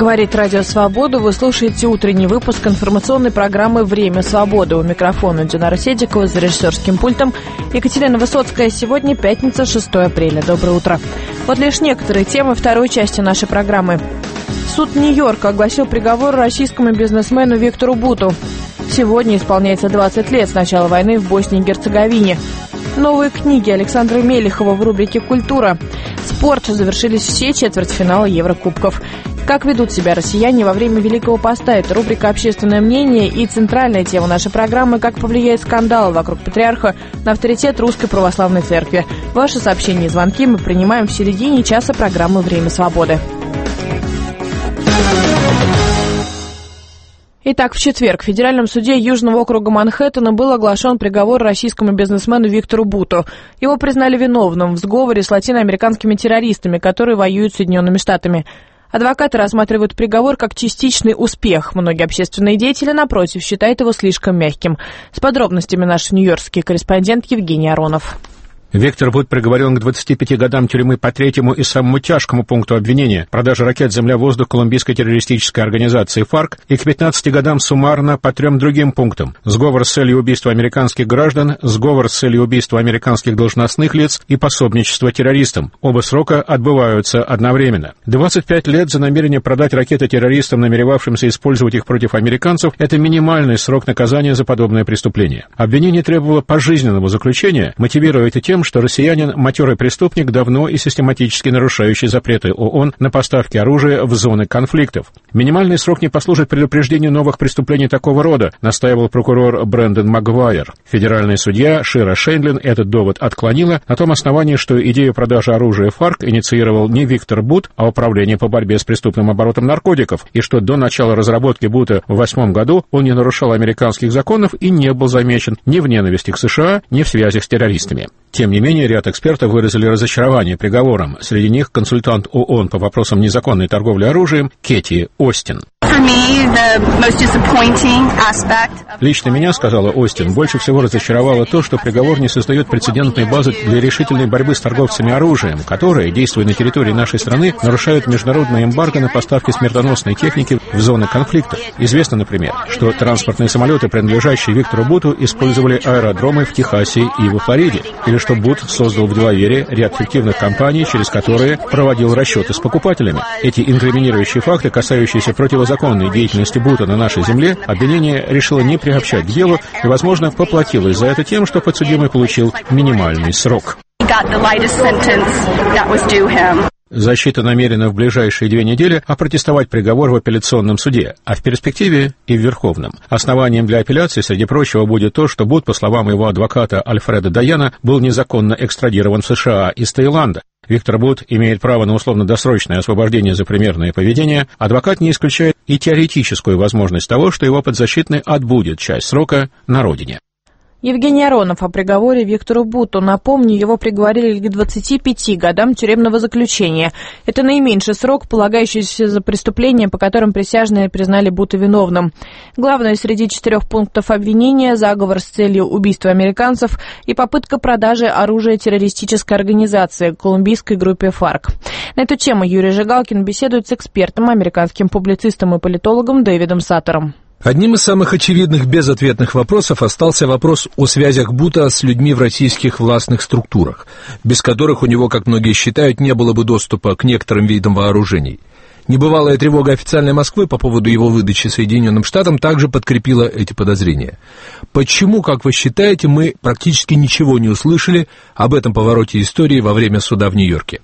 Говорит Радио Свобода. Вы слушаете утренний выпуск информационной программы «Время свободы». У микрофона Динара Седикова, за режиссерским пультом Екатерина Высоцкая. Сегодня пятница, 6 апреля. Доброе утро. Вот лишь некоторые темы второй части нашей программы. Суд Нью-Йорка огласил приговор российскому бизнесмену Виктору Буту. Сегодня исполняется 20 лет с начала войны в Боснии и Герцеговине. Новые книги Александра Мелехова в рубрике «Культура». Спорт. Завершились все четвертьфиналы Еврокубков. Как ведут себя россияне во время Великого Поста? Это рубрика «Общественное мнение» и центральная тема нашей программы «Как повлияет скандал вокруг патриарха на авторитет Русской Православной Церкви». Ваши сообщения и звонки мы принимаем в середине часа программы «Время свободы». Итак, в четверг в Федеральном суде Южного округа Манхэттена был оглашен приговор российскому бизнесмену Виктору Буту. Его признали виновным в сговоре с латиноамериканскими террористами, которые воюют с Соединенными Штатами. Адвокаты рассматривают приговор как частичный успех. Многие общественные деятели, напротив, считают его слишком мягким. С подробностями наш нью-йоркский корреспондент Евгений Аронов. Виктор Бут приговорен к 25 годам тюрьмы по третьему и самому тяжкому пункту обвинения — продаже ракет «Земля-воздух» колумбийской террористической организации ФАРК и к 15 годам суммарно по 3 другим пунктам: сговор с целью убийства американских граждан, сговор с целью убийства американских должностных лиц и пособничество террористам. Оба срока отбываются одновременно. 25 лет за намерение продать ракеты террористам, намеревавшимся использовать их против американцев — это минимальный срок наказания за подобное преступление. Обвинение требовало пожизненного заключения, мотивируя это тем, что россиянин — матерый преступник, давно и систематически нарушающий запреты ООН на поставки оружия в зоны конфликтов. Минимальный срок не послужит предупреждению новых преступлений такого рода, настаивал прокурор Брэндон Магуайр. Федеральный судья Шира Шейнлин этот довод отклонила на том основании, что идею продажи оружия ФАРК инициировал не Виктор Бут, а Управление по борьбе с преступным оборотом наркотиков, и что до начала разработки Бута в 2008 году он не нарушал американских законов и не был замечен ни в ненависти к США, ни в связях с террористами. Тем не менее, ряд экспертов выразили разочарование приговором. Среди них консультант ООН по вопросам незаконной торговли оружием Кэти Остин. Лично меня, сказала Остин, больше всего разочаровало то, что приговор не создает прецедентной базы для решительной борьбы с торговцами оружием, которые, действуя на территории нашей страны, нарушают международное эмбарго на поставки смертоносной техники в зоны конфликтов. Известно, например, что транспортные самолеты, принадлежащие Виктору Буту, использовали аэродромы в Техасе и во Флориде, или что Бут создал в Делавере ряд фиктивных компаний, через которые проводил расчеты с покупателями. Эти инкриминирующие факты, касающиеся противозаконной деятельности Бута на нашей земле, обвинение решило не приобщать к делу и, возможно, поплатилось за это тем, что подсудимый получил минимальный срок. Защита намерена в ближайшие 2 недели опротестовать приговор в апелляционном суде, а в перспективе и в Верховном. Основанием для апелляции, среди прочего, будет то, что Бут, по словам его адвоката Альфреда Даяна, был незаконно экстрадирован в США из Таиланда. Виктор Бут имеет право на условно-досрочное освобождение за примерное поведение. Адвокат не исключает и теоретическую возможность того, что его подзащитный отбудет часть срока на родине. Евгений Аронов о приговоре Виктору Буту. Напомню, его приговорили к 25 годам тюремного заключения. Это наименьший срок, полагающийся за преступления, по которым присяжные признали Бута виновным. Главное среди 4 пунктов обвинения — заговор с целью убийства американцев и попытка продажи оружия террористической организации колумбийской группе ФАРК. На эту тему Юрий Жигалкин беседует с экспертом, американским публицистом и политологом Дэвидом Саттером. Одним из самых очевидных безответных вопросов остался вопрос о связях Бута с людьми в российских властных структурах, без которых у него, как многие считают, не было бы доступа к некоторым видам вооружений. Небывалая тревога официальной Москвы по поводу его выдачи Соединенным Штатам также подкрепила эти подозрения. Почему, как вы считаете, мы практически ничего не услышали об этом повороте истории во время суда в Нью-Йорке?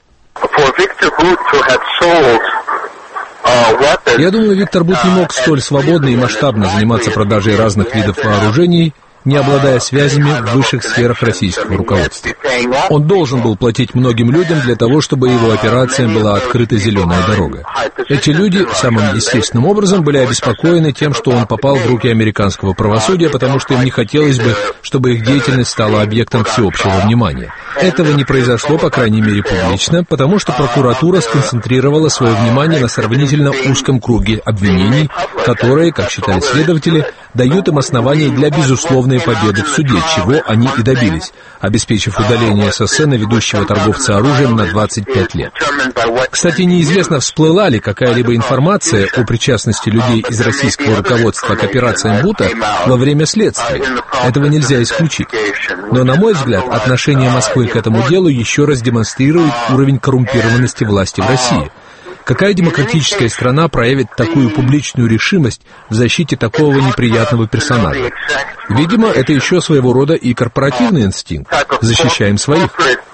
Я думаю, Виктор Бут не мог столь свободно и масштабно заниматься продажей разных видов вооружений, не обладая связями в высших сферах российского руководства. Он должен был платить многим людям для того, чтобы его операциям была открыта зеленая дорога. Эти люди самым естественным образом были обеспокоены тем, что он попал в руки американского правосудия, потому что им не хотелось бы, чтобы их деятельность стала объектом всеобщего внимания. этого не произошло, по крайней мере, публично, потому что прокуратура сконцентрировала свое внимание на сравнительно узком круге обвинений, которые, как считали следователи, дают им основания для безусловной победы в суде, чего они и добились, обеспечив удаление со сцены ведущего торговца оружием на 25 лет. Кстати, неизвестно, всплыла ли какая-либо информация о причастности людей из российского руководства к операциям Бута во время следствия. Этого нельзя исключить. Но, на мой взгляд, отношение Москвы к этому делу еще раз демонстрирует уровень коррумпированности власти в России. Какая демократическая страна проявит такую публичную решимость в защите такого неприятного персонажа? Видимо, это еще своего рода и корпоративный инстинкт. Защищаем своих.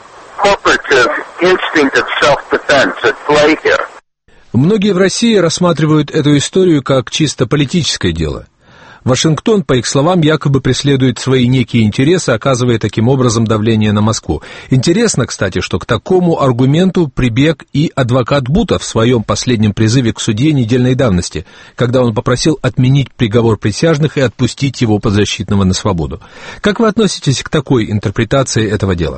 Многие в России рассматривают эту историю как чисто политическое дело. Вашингтон, по их словам, якобы преследует свои некие интересы, оказывая таким образом давление на Москву. Интересно, кстати, что к такому аргументу прибег и адвокат Бута в своем последнем призыве к судье недельной давности, когда он попросил отменить приговор присяжных и отпустить его подзащитного на свободу. Как вы относитесь к такой интерпретации этого дела?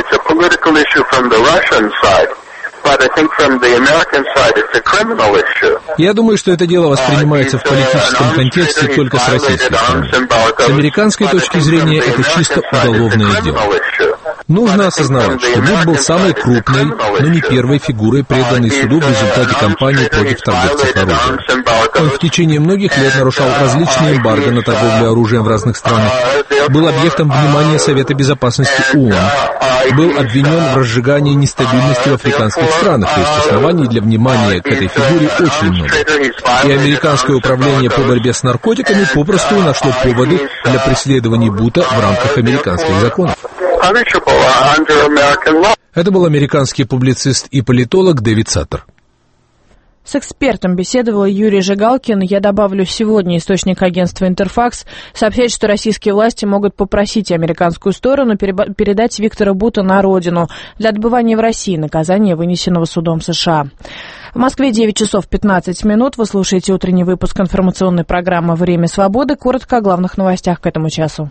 Я думаю, что это дело воспринимается в политическом контексте только с российской стороны. С американской точки зрения это чисто уголовное дело. Нужно осознавать, что Буш был самой крупной, но не первой фигурой, преданной суду в результате кампании против торговцев оружием. Он в течение многих лет нарушал различные эмбарго на торговлю оружием в разных странах, был объектом внимания Совета Безопасности ООН, был обвинен в разжигании нестабильности в африканских странах, то есть оснований для внимания к этой фигуре очень много. И американское управление по борьбе с наркотиками попросту нашло поводы для преследований Бута в рамках американских законов. Это был американский публицист и политолог Дэвид Саттер. С экспертом беседовал Юрий Жигалкин. Я добавлю, сегодня источник агентства «Интерфакс» сообщает, что российские власти могут попросить американскую сторону передать Виктора Бута на родину для отбывания в России наказания, вынесенного судом США. В Москве 9 часов 15 минут. Вы слушаете утренний выпуск информационной программы «Время свободы». Коротко о главных новостях к этому часу.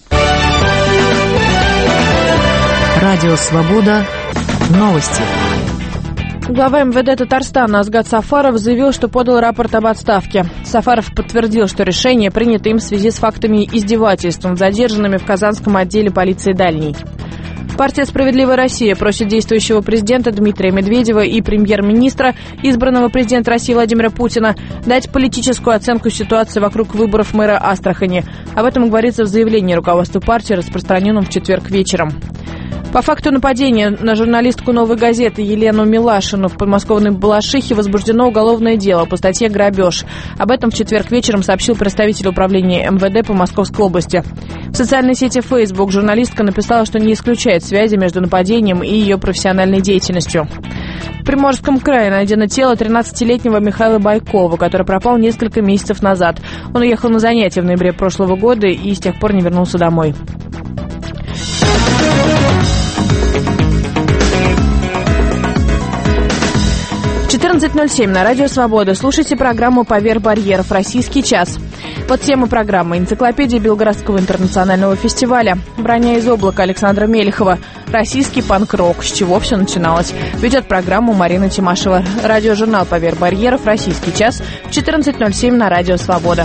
Радио «Свобода». Новости. Глава МВД Татарстана Азгат Сафаров заявил, что подал рапорт об отставке. Сафаров подтвердил, что решение принято им в связи с фактами издевательств над задержанными в Казанском отделе полиции «Дальний». Партия «Справедливая Россия» просит действующего президента Дмитрия Медведева и премьер-министра, избранного президента России Владимира Путина, дать политическую оценку ситуации вокруг выборов мэра Астрахани. Об этом говорится в заявлении руководства партии, распространенном в четверг вечером. По факту нападения на журналистку «Новой газеты» Елену Милашину в подмосковной Балашихе возбуждено уголовное дело по статье «Грабеж». Об этом в четверг вечером сообщил представитель управления МВД по Московской области. В социальной сети Facebook журналистка написала, что не исключает связи между нападением и ее профессиональной деятельностью. В Приморском крае найдено тело 13-летнего Михаила Байкова, который пропал несколько месяцев назад. Он уехал на занятия в ноябре прошлого года и с тех пор не вернулся домой. В 14:07 на Радио Свобода. Слушайте программу «Поверх барьеров. Российский час». Вот тема программы. Энциклопедия Белгородского интернационального фестиваля. «Броня из облака» Александра Мелехова. Российский панк-рок. С чего все начиналось? Ведет программу Марина Тимашева. Радиожурнал «Поверх барьеров. Российский час». В 14:07 на Радио Свобода.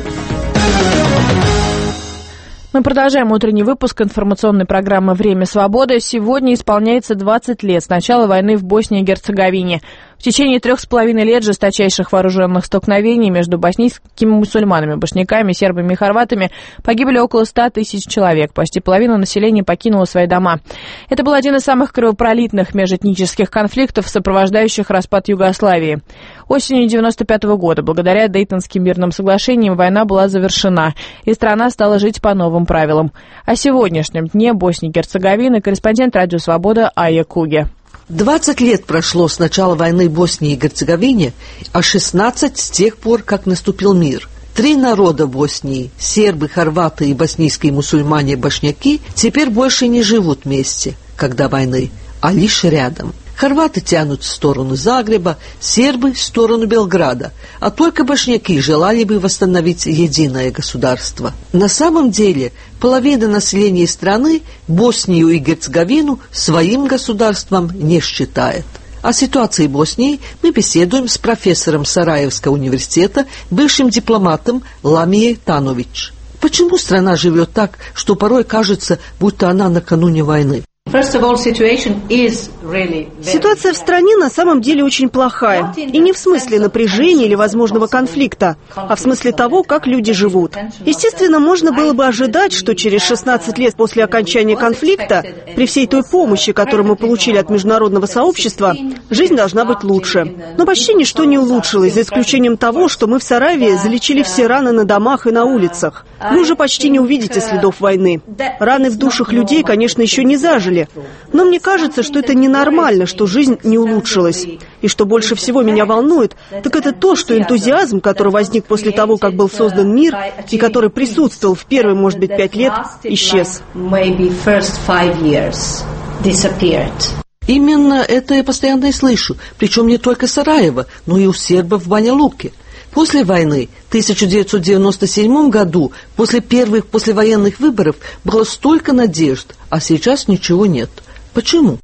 Мы продолжаем утренний выпуск информационной программы «Время свободы». Сегодня исполняется 20 лет с начала войны в Боснии и Герцеговине. В течение 3,5 лет жесточайших вооруженных столкновений между боснийскими мусульманами, бошняками, сербами и хорватами погибли около 100 тысяч человек. Почти половина населения покинула свои дома. Это был один из самых кровопролитных межэтнических конфликтов, сопровождающих распад Югославии. Осенью 1995 года, благодаря Дейтонским мирным соглашениям, война была завершена, и страна стала жить по новым правилам. О сегодняшнем дне Боснии и Герцеговины корреспондент Радио Свобода Айя Куге. 20 лет прошло с начала войны в Боснии и Герцеговине, а 16 с тех пор, как наступил мир. 3 народа Боснии – сербы, хорваты и боснийские мусульмане-бошняки – теперь больше не живут вместе, как до войны, а лишь рядом. Хорваты тянут в сторону Загреба, сербы в сторону Белграда, а только бошняки желали бы восстановить единое государство. На самом деле, половина населения страны Боснию и Герцеговину своим государством не считает. О ситуации Боснии мы беседуем с профессором Сараевского университета, бывшим дипломатом Ламией Танович. Почему страна живет так, что порой кажется, будто она накануне войны? Ситуация в стране на самом деле очень плохая. И не в смысле напряжения или возможного конфликта, а в смысле того, как люди живут. Естественно, можно было бы ожидать, что через 16 лет после окончания конфликта, при всей той помощи, которую мы получили от международного сообщества, жизнь должна быть лучше. Но почти ничто не улучшилось, за исключением того, что мы в Сараеве залечили все раны на домах и на улицах. Вы уже почти не увидите следов войны. Раны в душах людей, конечно, еще не зажили. Но мне кажется, что это ненормально, что жизнь не улучшилась. И что больше всего меня волнует, так это то, что энтузиазм, который возник после того, как был создан мир, и который присутствовал в первые, может быть, 5 лет, исчез. Именно это я постоянно и слышу, причем не только Сараево, но и у сербов в Баня-Луке. После войны, в 1997 году, после первых послевоенных выборов, было столько надежд, а сейчас ничего нет. Почему?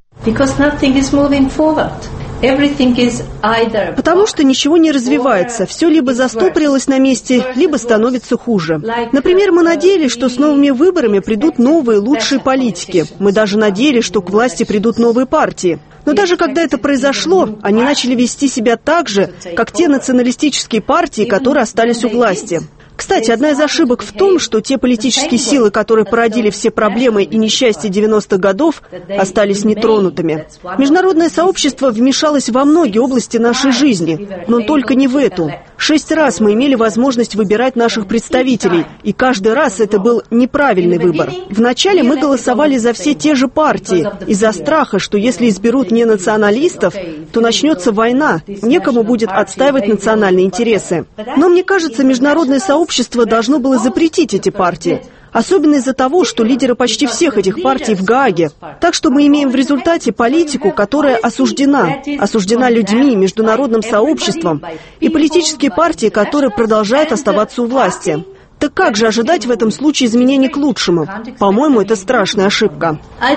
Потому что ничего не развивается. Все либо застопорилось на месте, либо становится хуже. Например, мы надеялись, что с новыми выборами придут новые, лучшие политики. Мы даже надеялись, что к власти придут новые партии. Но даже когда это произошло, они начали вести себя так же, как те националистические партии, которые остались у власти. Кстати, одна из ошибок в том, что те политические силы, которые породили все проблемы и несчастья 90-х годов, остались нетронутыми. Международное сообщество вмешалось во многие области нашей жизни, но только не в эту. 6 раз мы имели возможность выбирать наших представителей, и каждый раз это был неправильный выбор. Вначале мы голосовали за все те же партии, из-за страха, что если изберут не националистов, то начнется война, некому будет отстаивать национальные интересы. Но мне кажется, международное сообщество должно было запретить эти партии. Особенно из-за того, что лидеры почти всех этих партий в Гааге. Так что мы имеем в результате политику, которая осуждена людьми, международным сообществом, и политические партии, которые продолжают оставаться у власти. Так как же ожидать в этом случае изменений к лучшему? По-моему, это страшная ошибка.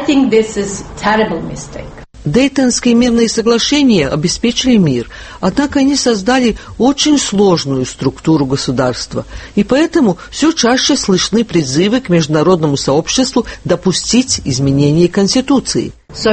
Дейтонские мирные соглашения обеспечили мир, однако они создали очень сложную структуру государства, и поэтому все чаще слышны призывы к международному сообществу допустить изменения Конституции.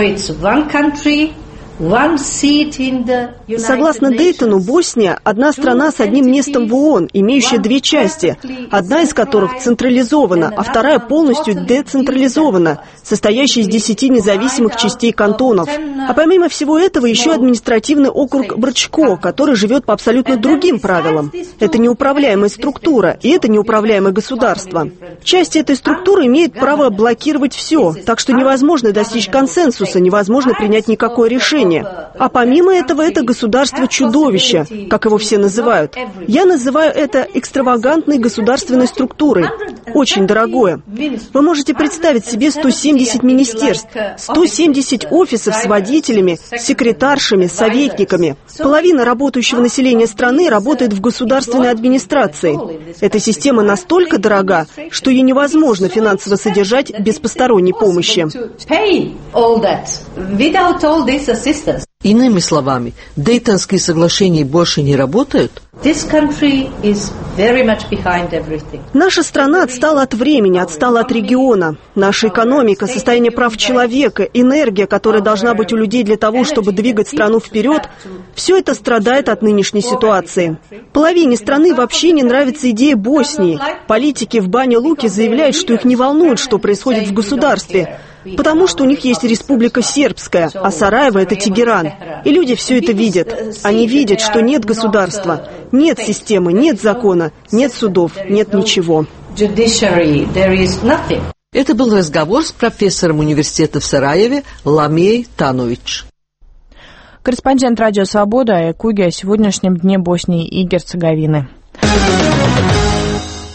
Согласно Дейтону, Босния – одна страна с одним местом в ООН, имеющая 2 части, одна из которых централизована, а вторая полностью децентрализована, состоящая из 10 независимых частей кантонов. А помимо всего этого еще административный округ Брчко, который живет по абсолютно другим правилам. Это неуправляемая структура, и это неуправляемое государство. Части этой структуры имеют право блокировать все, так что невозможно достичь консенсуса, невозможно принять никакое решение. А помимо этого, это государство-чудовище, как его все называют. Я называю это экстравагантной государственной структурой. Очень дорогое. Вы можете представить себе 170 министерств, 170 офисов с водителями, секретаршами, советниками. Половина работающего населения страны работает в государственной администрации. Эта система настолько дорога, что ее невозможно финансово содержать без посторонней помощи. Иными словами, Дейтонские соглашения больше не работают? Наша страна отстала от времени, отстала от региона. Наша экономика, состояние прав человека, энергия, которая должна быть у людей для того, чтобы двигать страну вперед, все это страдает от нынешней ситуации. Половине страны вообще не нравится идея Боснии. Политики в Баня-Луке заявляют, что их не волнует, что происходит в государстве. Потому что у них есть Республика Сербская, а Сараево – это Тегеран. И люди все это видят. Они видят, что нет государства, нет системы, нет закона, нет судов, нет ничего. Это был разговор с профессором университета в Сараеве Ламией Танович. Корреспондент «Радио Свобода» Айя Куги о сегодняшнем дне Боснии и Герцеговины.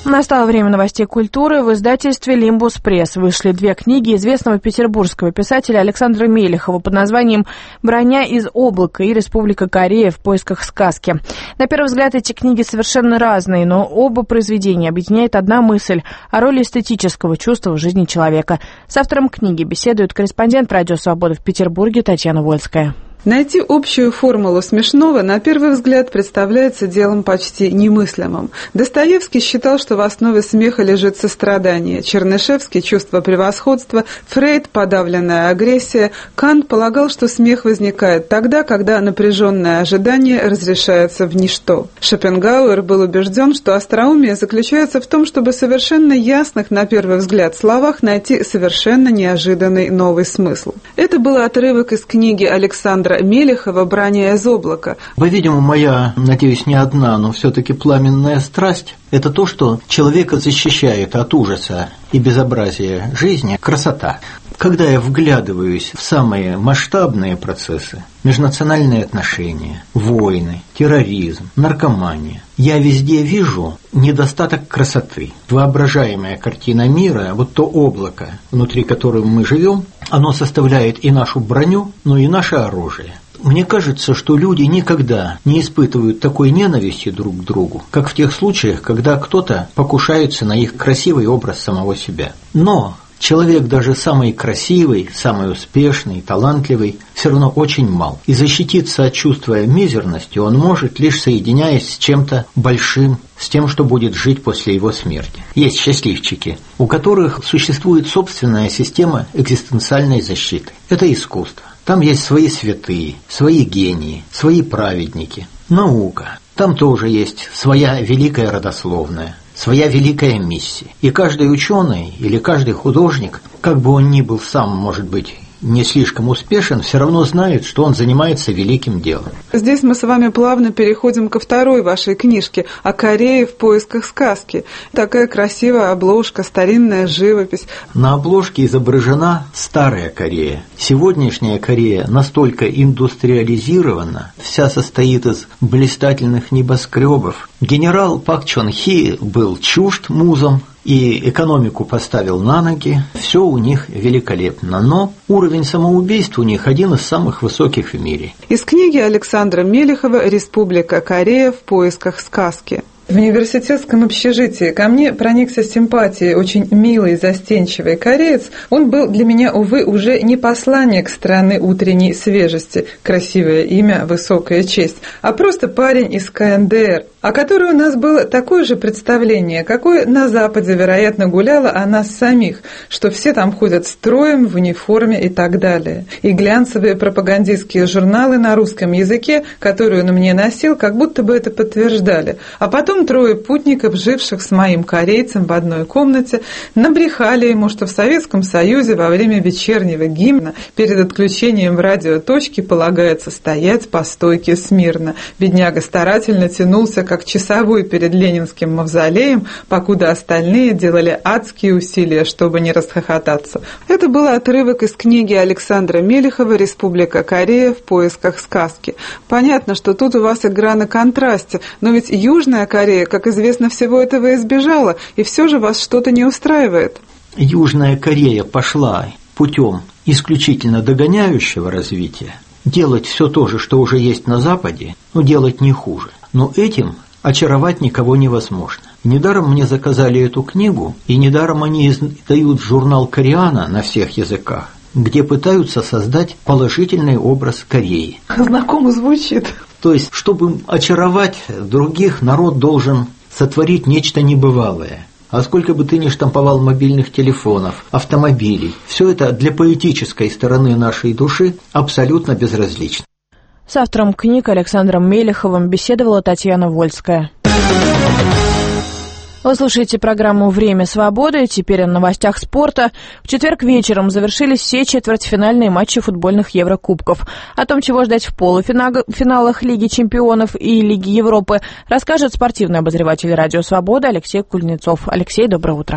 Настало время новостей культуры. В издательстве «Лимбус Пресс» вышли 2 книги известного петербургского писателя Александра Мелехова под названием «Броня из облака» и «Республика Корея в поисках сказки». На первый взгляд эти книги совершенно разные, но оба произведения объединяет одна мысль о роли эстетического чувства в жизни человека. С автором книги беседует корреспондент «Радио Свобода» в Петербурге Татьяна Вольская. Найти общую формулу смешного на первый взгляд представляется делом почти немыслимым. Достоевский считал, что в основе смеха лежит сострадание, Чернышевский – чувство превосходства, Фрейд – подавленная агрессия, Кант полагал, что смех возникает тогда, когда напряженное ожидание разрешается в ничто. Шопенгауэр был убежден, что остроумие заключается в том, чтобы в совершенно ясных на первый взгляд словах найти совершенно неожиданный новый смысл. Это был отрывок из книги Александра Мелехова «Броня из облака». По-видимому, моя, надеюсь, не одна, но все-таки пламенная страсть – это то, что человека защищает от ужаса и безобразия жизни красота. Когда я вглядываюсь в самые масштабные процессы, межнациональные отношения, войны, терроризм, наркомания, я везде вижу недостаток красоты. Воображаемая картина мира, вот то облако, внутри которого мы живем, оно составляет и нашу броню, но и наше оружие. Мне кажется, что люди никогда не испытывают такой ненависти друг к другу, как в тех случаях, когда кто-то покушается на их красивый образ самого себя. Но человек даже самый красивый, самый успешный, талантливый, все равно очень мал. И защититься от чувства мизерности он может, лишь соединяясь с чем-то большим, с тем, что будет жить после его смерти. Есть счастливчики, у которых существует собственная система экзистенциальной защиты. Это искусство. Там есть свои святые, свои гении, свои праведники. Наука. Там тоже есть своя великая родословная, своя великая миссия. И каждый ученый или каждый художник, как бы он ни был сам, может быть, не слишком успешен, все равно знает, что он занимается великим делом. Здесь мы с вами плавно переходим ко второй вашей книжке о Корее в поисках сказки. Такая красивая обложка, старинная живопись. На обложке изображена старая Корея. Сегодняшняя Корея настолько индустриализирована, вся состоит из блистательных небоскребов. Генерал Пак Чон Хи был чужд музам и экономику поставил на ноги, все у них великолепно, но уровень самоубийств у них один из самых высоких в мире. Из книги Александра Мелехова «Республика Корея в поисках сказки». В университетском общежитии ко мне проникся симпатией очень милый, застенчивый кореец. Он был для меня, увы, уже не посланник страны утренней свежести, красивое имя, высокая честь, а просто парень из КНДР, о которой у нас было такое же представление, какое на Западе, вероятно, гуляло о нас самих, что все там ходят строем, в униформе и так далее. И глянцевые пропагандистские журналы на русском языке, которые он мне носил, как будто бы это подтверждали. А потом 3 путников, живших с моим корейцем в одной комнате, набрехали ему, что в Советском Союзе во время вечернего гимна перед отключением в радиоточке полагается стоять по стойке смирно. Бедняга старательно тянулся, как часовой перед Ленинским мавзолеем, покуда остальные делали адские усилия, чтобы не расхохотаться. Это был отрывок из книги Александра Мелехова «Республика Корея в поисках сказки». Понятно, что тут у вас игра на контрасте, но ведь Южная Корея, как известно, всего этого избежала, и все же вас что-то не устраивает. Южная Корея пошла путем исключительно догоняющего развития. Делать все то же, что уже есть на Западе, но делать не хуже. Но этим очаровать никого невозможно. Недаром мне заказали эту книгу, и недаром они издают журнал «Кореана» на всех языках, где пытаются создать положительный образ Кореи. Знакомо звучит. То есть, чтобы очаровать других, народ должен сотворить нечто небывалое. А сколько бы ты ни штамповал мобильных телефонов, автомобилей, все это для поэтической стороны нашей души абсолютно безразлично. С автором книг Александром Мелеховым беседовала Татьяна Вольская. Вы слушаете программу «Время свободы». Теперь о новостях спорта. В четверг вечером завершились все четвертьфинальные матчи футбольных Еврокубков. О том, чего ждать в полуфиналах Лиги чемпионов и Лиги Европы, расскажет спортивный обозреватель «Радио Свобода» Алексей Кузнецов. Алексей, доброе утро.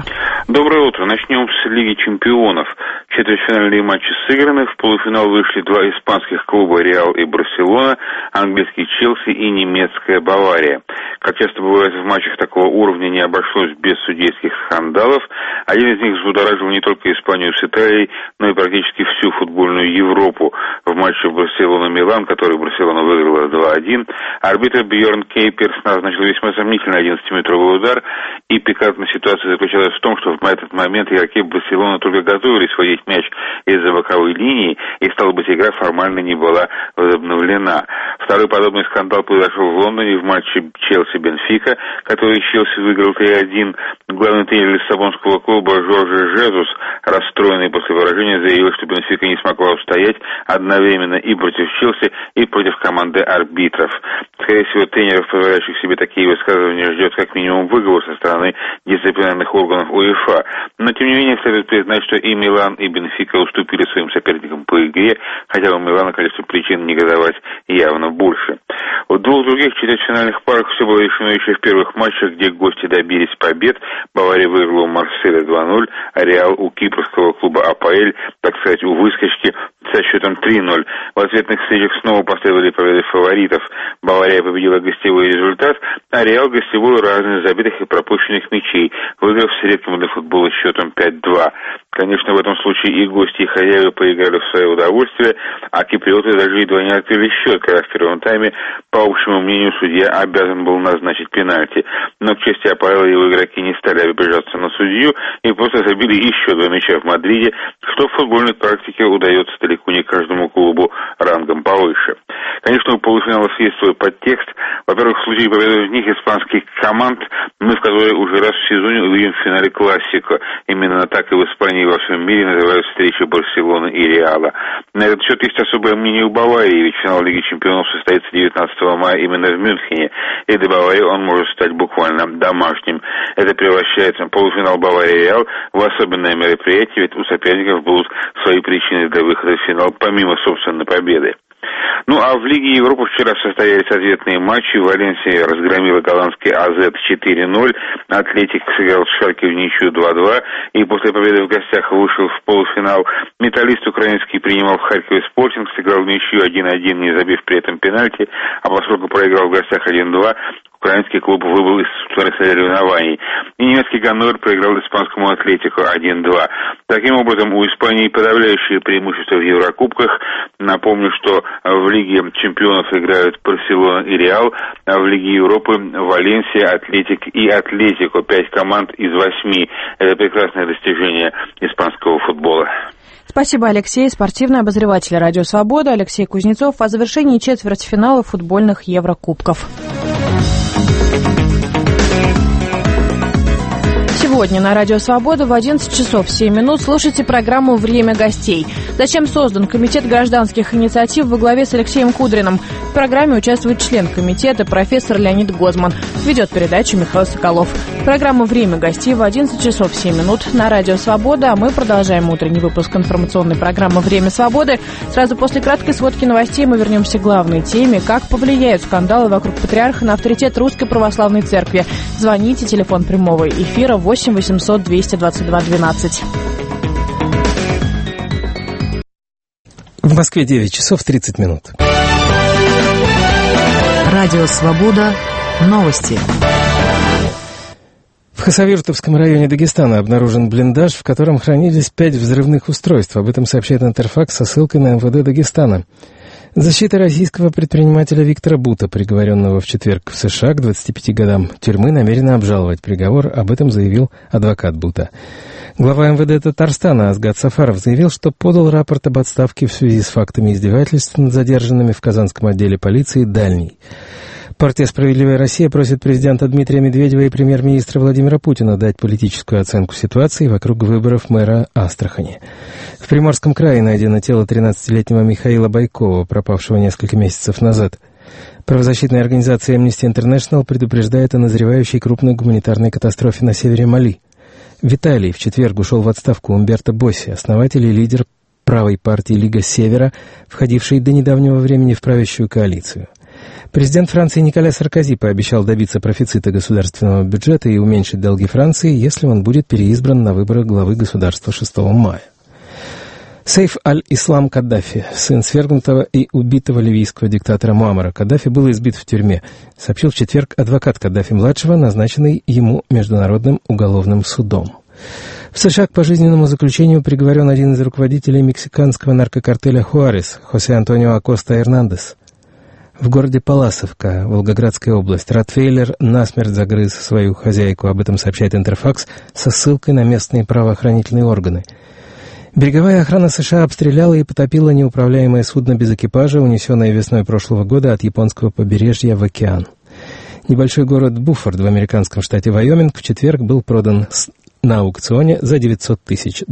Доброе утро. Начнем с Лиги чемпионов. Четвертьфинальные матчи сыграны. В полуфинал вышли два испанских клуба «Реал» и «Барселона», английский «Челси» и немецкая «Бавария». Как часто бывает в матчах такого уровня, не обошлось без судейских скандалов. Один из них взбудоражил не только Испанию с Италией, но и практически всю футбольную Европу. В матче «Барселона-Милан», который Барселона выиграла 2-1, арбитр Бьорн Кейперс назначил весьма сомнительный 11-метровый удар, и пикантная ситуация заключалась в том, что в этот момент игроки Барселоны только готовились вводить мяч из-за боковой линии, и, стало быть, игра формально не была возобновлена. Второй подобный скандал произошел в Лондоне в матче Челси-Бенфика, который Челси выиграл 3-1. Главный тренер лиссабонского клуба Жорже Жезус, расстроенный после поражения, заявил, что Бенфика не смогла устоять одновременно и против Челси, и против команды арбитров. Скорее всего, тренеров, позволяющих себе такие высказывания, ждет как минимум выговор со стороны дисциплинарных органов УЕФА. Но, тем не менее, следует признать, что и Милан, и Бенфика уступили своим соперникам по игре, хотя у Милана количество причин негодовать явно больше. В двух других четвертьфинальных парах все было решено еще в первых матчах, где гости добились побед. Бавария выиграла у Марселя 2-0, а Реал у кипрского клуба АПЛ, так сказать, у выскочки, со счетом 3-0. В ответных встречах снова последовали победы фаворитов. Бавария победила гостевой результат, а Реал гостевой разность забитых и пропущенных мячей, выиграв с редким для футбола счетом 5-2. Конечно, в этом случае и гости, и хозяева поиграли в свое удовольствие, а киприоты даже едва не открыли счет, когда в первом тайме, по общему мнению, судья обязан был назначить пенальти. Но, к чести АПЛ, его игроки не стали обижаться на судью и просто забили еще два мяча в Мадриде, что в футбольной практике удается далеко не каждому клубу рангом повыше. Конечно, у полуфиналов есть свой подтекст. Во-первых, в случае победы в них испанских команд, мы в которой уже раз в сезоне увидим в финале классику. Именно так и в Испании и во всем мире называют встречи Барселоны и Реала. На этот счет есть особое мнение у Баварии, ведь финал Лиги чемпионов состоится 19 мая именно в Мюнхене, и для Баварии он может стать буквально домашним. Это превращается полуфинал Бавария-Реал в особенное мероприятие, ведь у соперников будут свои причины для выхода в финал, помимо собственной победы. Ну, а в Лиге Европы вчера состоялись ответные матчи. Валенсия разгромила голландский АЗ 4-0. Атлетик сыграл с Шальке в ничью 2-2. И после победы в гостях вышел в полуфинал. Металлист украинский принимал в Харькове Спортинг, сыграл в ничью 1-1, не забив при этом пенальти. А поскольку проиграл в гостях 1-2, украинский клуб выбыл из соревнований. И немецкий Ганновер проиграл испанскому Атлетику 1-2. Таким образом, у Испании подавляющее преимущество в Еврокубках. Напомню, что в Лиге чемпионов играют Барселона и Реал, а в Лиге Европы Валенсия, Атлетик и Атлетико. 5 команд из 8. Это прекрасное достижение испанского футбола. Спасибо, Алексей. Спортивный обозреватель «Радио Свобода» Алексей Кузнецов о завершении четвертьфинала футбольных Еврокубков. Сегодня на Радио Свобода в 11 часов 7 минут слушайте программу «Время гостей». Зачем создан Комитет гражданских инициатив во главе с Алексеем Кудриным? В программе участвует член комитета профессор Леонид Гозман. Ведет передачу Михаил Соколов. Программа «Время гостей» в 11 часов 7 минут на Радио Свобода. А мы продолжаем утренний выпуск информационной программы «Время свободы». Сразу после краткой сводки новостей мы вернемся к главной теме. Как повлияют скандалы вокруг патриарха на авторитет Русской Православной Церкви? Звоните, телефон прямого эфира 8 800 222 12. В Москве 9 часов 30 минут. Радио «Свобода». Новости. В Хасавюртовском районе Дагестана обнаружен блиндаж, в котором хранились 5 взрывных устройств. Об этом сообщает Интерфакс со ссылкой на МВД Дагестана. Защита российского предпринимателя Виктора Бута, приговоренного в четверг в США к 25 годам тюрьмы, намерена обжаловать приговор. Об этом заявил адвокат Бута. Глава МВД Татарстана Азгат Сафаров заявил, что подал рапорт об отставке в связи с фактами издевательств над задержанными в Казанском отделе полиции «Дальний». Партия «Справедливая Россия» просит президента Дмитрия Медведева и премьер-министра Владимира Путина дать политическую оценку ситуации вокруг выборов мэра Астрахани. В Приморском крае найдено тело 13-летнего Михаила Байкова, пропавшего несколько месяцев назад. Правозащитная организация Amnesty International предупреждает о назревающей крупной гуманитарной катастрофе на севере Мали. В Италии в четверг ушел в отставку Умберто Босси, основатель и лидер правой партии «Лига Севера», входившей до недавнего времени в правящую коалицию. Президент Франции Николя Саркози пообещал добиться профицита государственного бюджета и уменьшить долги Франции, если он будет переизбран на выборах главы государства 6 мая. Сейф аль-Ислам Каддафи, сын свергнутого и убитого ливийского диктатора Муаммара Каддафи, был избит в тюрьме, сообщил в четверг адвокат Каддафи-младшего, назначенный ему Международным уголовным судом. В США к пожизненному заключению приговорен один из руководителей мексиканского наркокартеля «Хуарес» Хосе Антонио Акоста Эрнандес. В городе Паласовка, Волгоградская область, ротвейлер насмерть загрыз свою хозяйку, об этом сообщает Интерфакс, со ссылкой на местные правоохранительные органы. Береговая охрана США обстреляла и потопила неуправляемое судно без экипажа, унесенное весной прошлого года от японского побережья в океан. Небольшой город Буффорд в американском штате Вайоминг в четверг был продан на аукционе за $900 тысяч.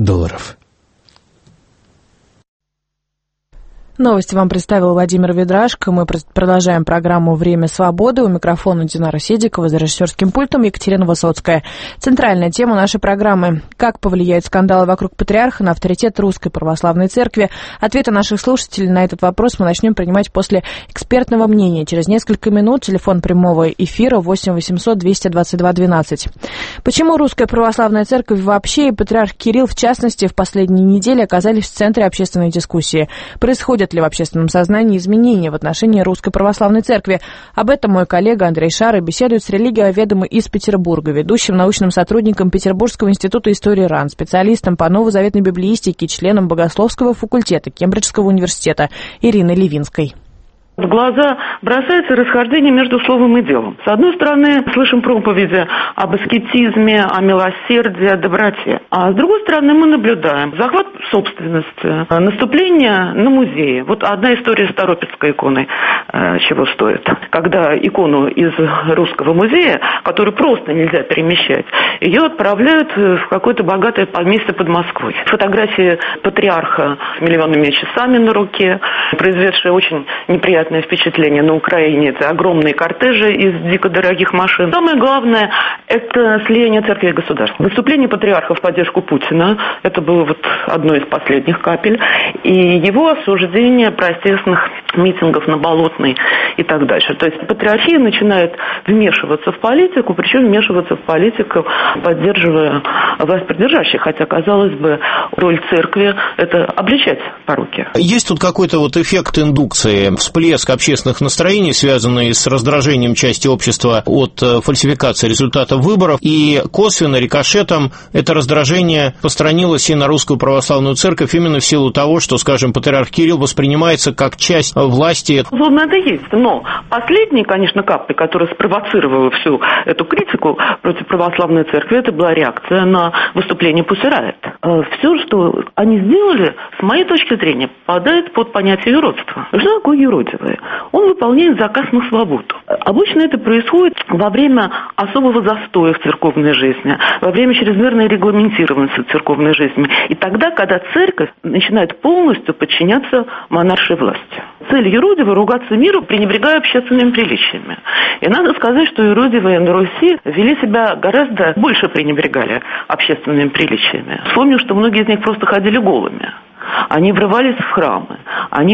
Новости вам представил Владимир Ведрашко. Мы продолжаем программу «Время свободы». У микрофона Динара Седикова, за режиссерским пультом Екатерина Высоцкая. Центральная тема нашей программы: как повлияют скандалы вокруг патриарха на авторитет Русской Православной Церкви. Ответы наших слушателей на этот вопрос мы начнем принимать после экспертного мнения. Через несколько минут телефон прямого эфира 8 800 222 12. Почему Русская Православная Церковь вообще и патриарх Кирилл, в частности, в последние недели оказались в центре общественной дискуссии? Происходит ли в общественном сознании изменения в отношении Русской Православной Церкви? Об этом мой коллега Андрей Шары беседует с религиоведом из Петербурга, ведущим научным сотрудником Петербургского института истории РАН, специалистом по новозаветной библеистике и членом богословского факультета Кембриджского университета Ириной Левинской. В глаза бросается расхождение между словом и делом. С одной стороны, слышим проповеди об аскетизме, о милосердии, о доброте. А с другой стороны, мы наблюдаем захват собственности, наступление на музеи. Вот одна история с Торопецкой иконой чего стоит. Когда икону из русского музея, которую просто нельзя перемещать, ее отправляют в какое-то богатое поместье под Москвой. Фотографии патриарха с миллионными часами на руке, произведшие очень неприятное впечатление на Украине. Это огромные кортежи из дико дорогих машин. Самое главное – это слияние церкви и государства. Выступление патриарха в поддержку Путина – это было вот одно из последних капель. И его осуждение протестных митингов на Болотной и так дальше. То есть патриархия начинает вмешиваться в политику, причем вмешиваться в политику, поддерживая власть придержащих. Хотя, казалось бы, роль церкви – это обличать пороки. Есть тут какой-то вот эффект индукции, всплеск общественных настроений, связанный с раздражением части общества от фальсификации результатов выборов, и косвенно, рикошетом, это раздражение распространилось и на Русскую Православную Церковь именно в силу того, что, скажем, патриарх Кирилл воспринимается как часть власти. Безусловно, это есть, но последней, конечно, каплей, которая спровоцировала всю эту критику против Православной Церкви, это была реакция на выступление Pussy Riot. Все, что они сделали, с моей точки зрения, попадает под понятие юродства. Что такое юродивое? Он выполняет заказ на свободу. Обычно это происходит во время особого застоя в церковной жизни, во время чрезмерной регламентированности церковной жизни. И тогда, когда церковь начинает полностью подчиняться монаршей власти. Цель юродивого – ругаться миру, пренебрегая общественными приличиями. И надо сказать, что юродивые на Руси вели себя гораздо больше, пренебрегали общественными приличиями. Вспомню, что многие из них просто ходили голыми. Они врывались в храмы, они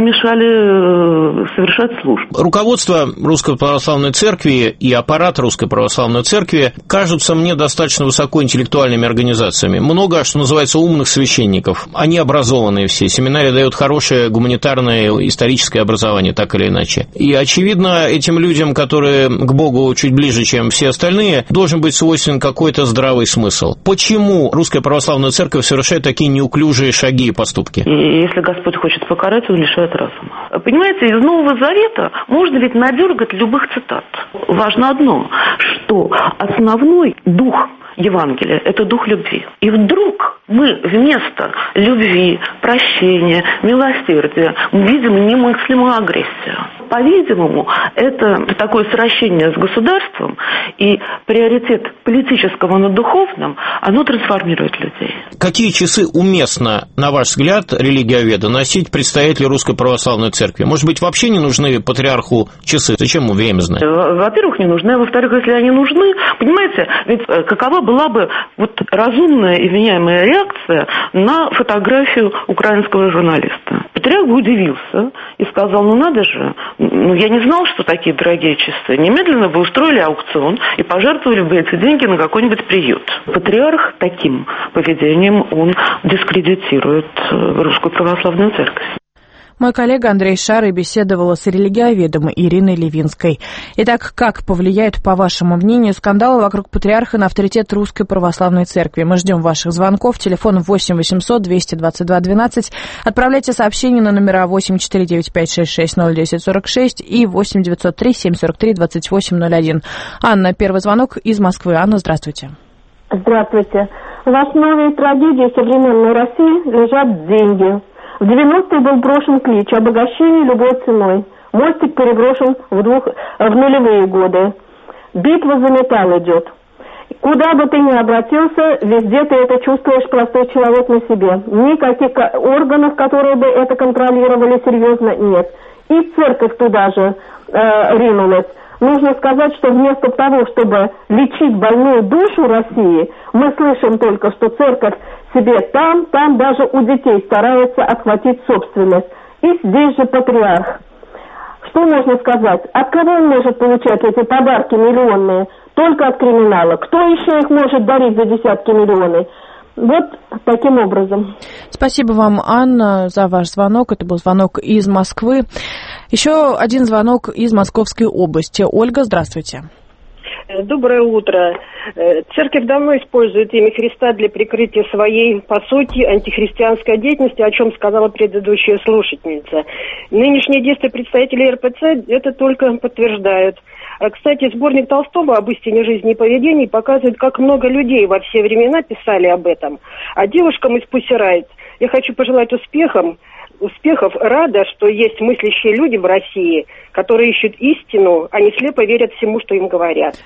мешали совершать службу. Руководство Русской Православной Церкви и аппарат Русской Православной Церкви кажутся мне достаточно высокоинтеллектуальными организациями. Много, что называется, умных священников. Они образованные все. Семинария дает хорошее гуманитарное историческое образование, так или иначе. И, очевидно, этим людям, которые к Богу чуть ближе, чем все остальные, должен быть свойственен какой-то здравый смысл. Почему Русская Православная Церковь совершает такие неуклюжие шаги и поступки? И если Господь хочет покарать, он лишает разума. Понимаете, из Нового Завета можно ведь надергать любых цитат. Важно одно, что основной дух Евангелия – это дух любви. И вдруг мы вместо любви, прощения, милосердия видим немыслимую агрессию. По-видимому, это такое сращение с государством, и приоритет политического над духовным, оно трансформирует людей. Какие часы уместно, на ваш взгляд, религиоведа, носить представители Русской Православной Церкви? Может быть, вообще не нужны патриарху часы? Зачем ему время знать? Во-первых, не нужны, а во-вторых, если они нужны, понимаете, ведь какова была бы вот разумная и вменяемая реакция на фотографию украинского журналиста? Патриарх бы удивился и сказал, ну надо же, я не знал, что такие дорогие часы. Немедленно бы устроили аукцион и пожертвовали бы эти деньги на какой-нибудь приют. Патриарх таким поведением, он дискредитирует Русскую Православную Церковь. Мой коллега Андрей Шарый беседовал с религиоведом Ириной Левинской. Итак, как повлияет, по вашему мнению, скандалы вокруг патриарха на авторитет Русской Православной Церкви? Мы ждем ваших звонков. Телефон 8 800 222 12. Отправляйте сообщения на номера 8 495 66 010 46 и 8 903 743 28 01. Анна, первый звонок из Москвы. Анна, здравствуйте. Здравствуйте. В основе трагедии современной России лежат деньги. В 90-е был брошен клич «Обогащение любой ценой». Мостик переброшен в нулевые годы. Битва за металл идет. Куда бы ты ни обратился, везде ты это чувствуешь, простой человек, на себе. Никаких органов, которые бы это контролировали, серьезно нет. И церковь туда же ринулась. Нужно сказать, что вместо того, чтобы лечить больную душу России, мы слышим только, что церковь себе там даже у детей старается отхватить собственность. И здесь же патриарх. Что можно сказать? От кого он может получать эти подарки миллионные? Только от криминала. Кто еще их может дарить за десятки миллионов? Вот таким образом. Спасибо вам, Анна, за ваш звонок. Это был звонок из Москвы. Еще один звонок из Московской области. Ольга, здравствуйте. Доброе утро. Церковь давно использует имя Христа для прикрытия своей, по сути, антихристианской деятельности, о чем сказала предыдущая слушательница. Нынешние действия представителей РПЦ это только подтверждают. Кстати, сборник Толстого об истине жизни и поведении показывает, как много людей во все времена писали об этом. А девушкам из Pussy Riot я хочу пожелать успехов, рада, что есть мыслящие люди в России, которые ищут истину, а не слепо верят всему, что им говорят.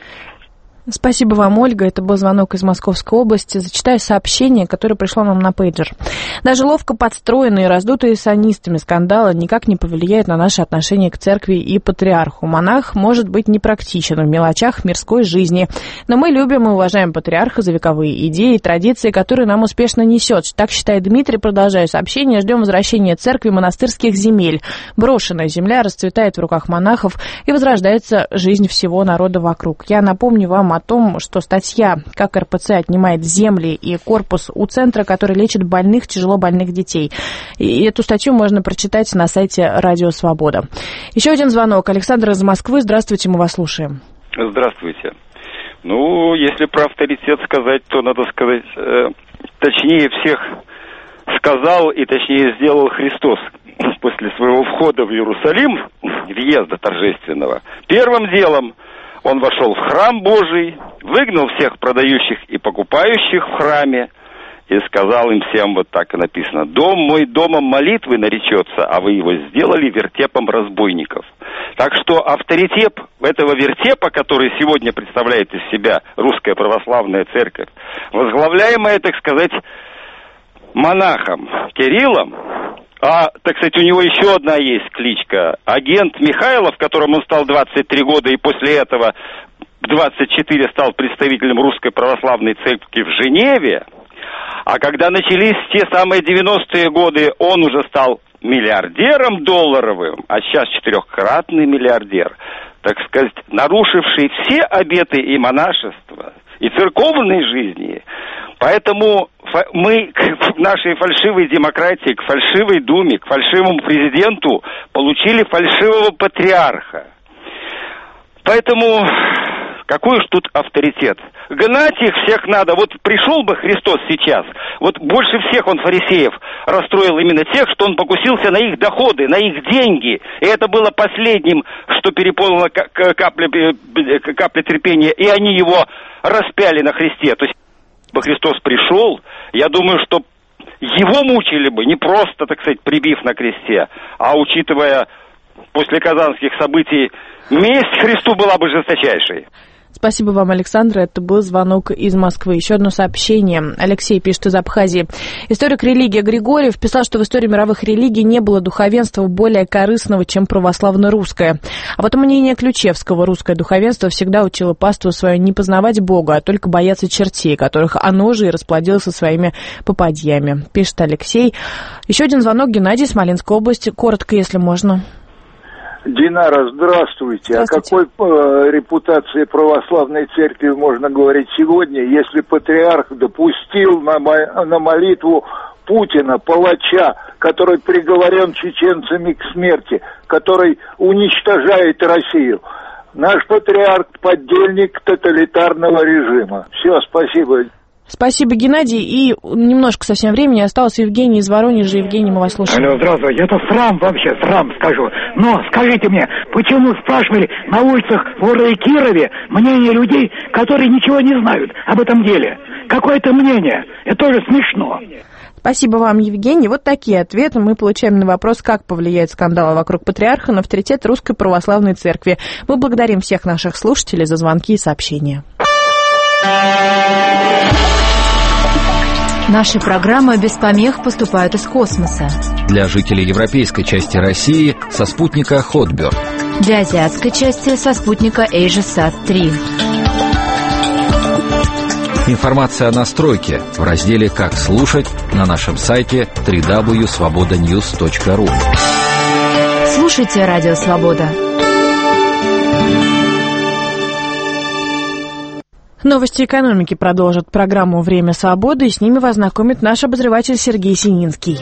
Спасибо вам, Ольга. Это был звонок из Московской области. Зачитаю сообщение, которое пришло нам на пейджер. Даже ловко подстроенные и раздутые санистами скандалы никак не повлияют на наше отношение к церкви и патриарху. Монах может быть непрактичен в мелочах мирской жизни. Но мы любим и уважаем патриарха за вековые идеи и традиции, которые нам успешно несет. Так считает Дмитрий. Продолжаю сообщение. Ждем возвращения церкви монастырских земель. Брошенная земля расцветает в руках монахов и возрождается жизнь всего народа вокруг. Я напомню вам о том, что статья «Как РПЦ отнимает земли и корпус» у центра, который лечит больных, тяжело больных детей. И эту статью можно прочитать на сайте Радио Свобода. Еще один звонок. Александр из Москвы. Здравствуйте, мы вас слушаем. Здравствуйте. Ну, если про авторитет сказать, то надо сказать, точнее всех сказал и точнее сделал Христос после своего входа в Иерусалим, въезда торжественного. Первым делом он вошел в храм Божий, выгнал всех продающих и покупающих в храме и сказал им всем, вот так и написано: «Дом мой домом молитвы наречется, а вы его сделали вертепом разбойников». Так что авторитет этого вертепа, который сегодня представляет из себя Русская Православная Церковь, возглавляемая, так сказать, монахом Кириллом, так сказать, у него еще одна есть кличка. Агент Михайлов, которым он стал 23 года, и после этого в 24 стал представителем Русской Православной Церкви в Женеве. А когда начались те самые 90-е годы, он уже стал миллиардером долларовым, а сейчас 4-кратный миллиардер. Так сказать, нарушивший все обеты и монашества, и церковной жизни. Поэтому мы к нашей фальшивой демократии, к фальшивой думе, к фальшивому президенту получили фальшивого патриарха. Поэтому какой уж тут авторитет? Гнать их всех надо. Вот пришел бы Христос сейчас, вот больше всех он фарисеев расстроил именно тех, что он покусился на их доходы, на их деньги. И это было последним, что переполнило капля терпения, и они его распяли на кресте. То есть бы Христос пришел, я думаю, что его мучили бы не просто, так сказать, прибив на кресте, а учитывая после казанских событий, месть Христу была бы жесточайшей. Спасибо вам, Александр. Это был звонок из Москвы. Еще одно сообщение. Алексей пишет из Абхазии. Историк религии Григорьев писал, что в истории мировых религий не было духовенства более корыстного, чем православно-русское. А вот мнение Ключевского: русское духовенство всегда учило паству свою не познавать Бога, а только бояться чертей, которых оно же и расплодило со своими попадьями. Пишет Алексей. Еще один звонок. Геннадий, Смоленская область. Коротко, если можно. Динара, здравствуйте. О какой репутации православной церкви можно говорить сегодня, если патриарх допустил на молитву Путина, палача, который приговорен чеченцами к смерти, который уничтожает Россию? Наш патриарх – поддельник тоталитарного режима. Все, спасибо. Спасибо, Геннадий. И немножко совсем времени осталось. Евгений из Воронежа. Евгений, мы вас слушаем. Алло, здравствуйте. Это срам вообще, срам скажу. Но скажите мне, почему спрашивали на улицах в городе Кирове мнение людей, которые ничего не знают об этом деле? Какое-то мнение. Это тоже смешно. Спасибо вам, Евгений. Вот такие ответы мы получаем на вопрос, как повлияет скандал вокруг патриарха на авторитет Русской Православной Церкви. Мы благодарим всех наших слушателей за звонки и сообщения. Наши программы без помех поступают из космоса. Для жителей европейской части России со спутника Хотберг. Для азиатской части со спутника AsiaSat-3. Информация о настройке в разделе «Как слушать» на нашем сайте www.svobodanews.ru. Слушайте Радио Свобода. Новости экономики продолжат программу «Время свободы», и с ними вас знакомит наш обозреватель Сергей Сининский.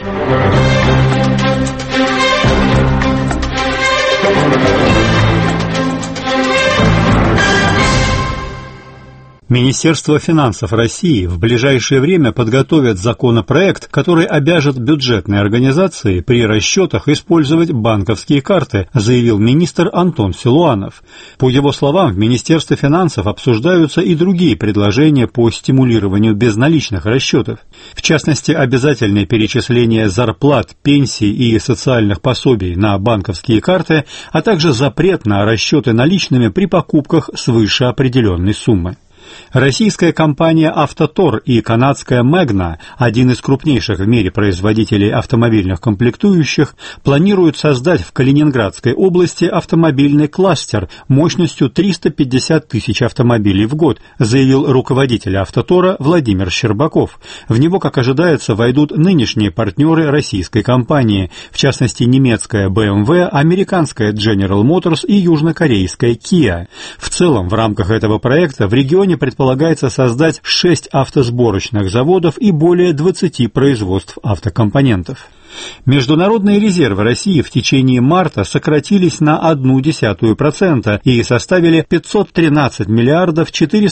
Министерство финансов России в ближайшее время подготовит законопроект, который обяжет бюджетные организации при расчетах использовать банковские карты, заявил министр Антон Силуанов. По его словам, в Министерстве финансов обсуждаются и другие предложения по стимулированию безналичных расчетов. В частности, обязательное перечисление зарплат, пенсий и социальных пособий на банковские карты, а также запрет на расчеты наличными при покупках свыше определенной суммы. Российская компания «Автотор» и канадская «Мегна», один из крупнейших в мире производителей автомобильных комплектующих, планируют создать в Калининградской области автомобильный кластер мощностью 350 тысяч автомобилей в год, заявил руководитель «Автотора» Владимир Щербаков. В него, как ожидается, войдут нынешние партнеры российской компании, в частности немецкая BMW, американская General Motors и южнокорейская Kia. В целом, в рамках этого проекта в регионе предполагается создать 6 автосборочных заводов и более 20 производств автокомпонентов. Международные резервы России в течение марта сократились на 0,1% и составили 513 миллиардов